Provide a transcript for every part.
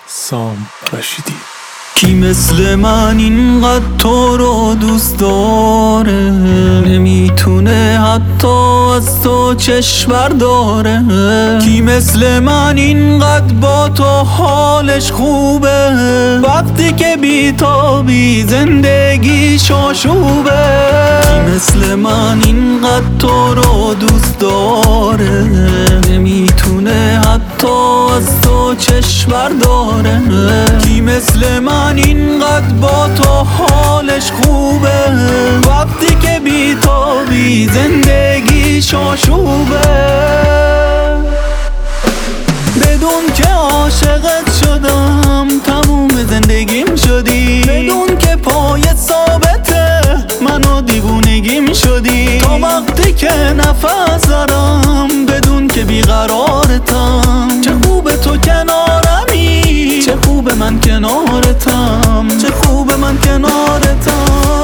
سام رشیدی. کی مثل من اینقدر تو رو دوست داره، نمیتونه حتی از تو چشم برداره. کی مثل من اینقدر با تو حالش خوبه، وقتی که بیتابی زندگیش آشوبه. کی مثل من اینقدر تو رو دوست داره، نمیتونه حتی از تو چشم برداره. کی مثل من اینقدر با تو حالش خوبه، وقتی که بیتابی زندگیش آشوبه. بدون که عاشقت شدم تموم زندگیم شدی، بدون که پای ثابته منو دیوونگیم شدی. تا وقتی که نفس دارم بدون که بیقرارتم، چه خوبه تو کنارمی، چه خوبه من کنارتم، چه خوبه من کنارتم.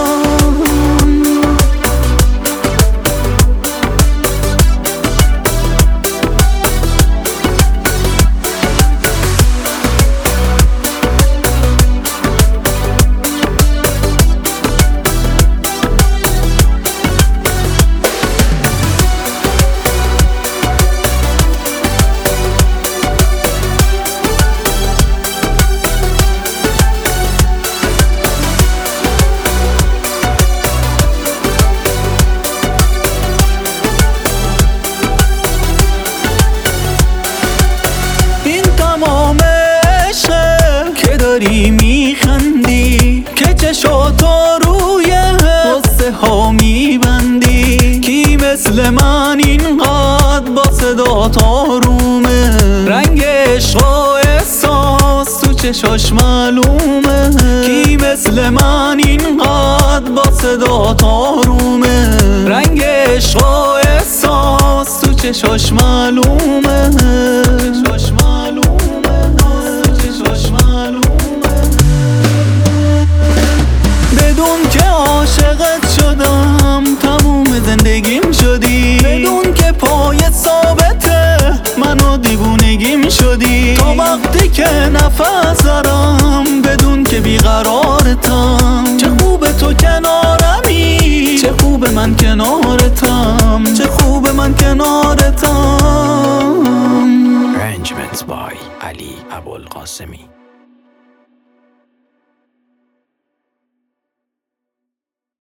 میخندی که چشاتو روی قصه ها میبندی. کی مثل من اینقدر با صدات آرومه، رنگ عشق و احساس تو چشاش معلومه. کی مثل من اینقدر با صدات آرومه، رنگ عشق و احساس تو چشاش معلومه. بدون که عاشقت شدم تموم زندگیم شدی، بدون که پای ثابته منو دیوونگیم شدی. تا وقتی که نفس دارم بدون که بیقرارتم، چه خوبه تو کنارمی، چه خوبه من کنارتم، چه خوبه من کنارتم. Arrangements by Ali Abul Qasimi.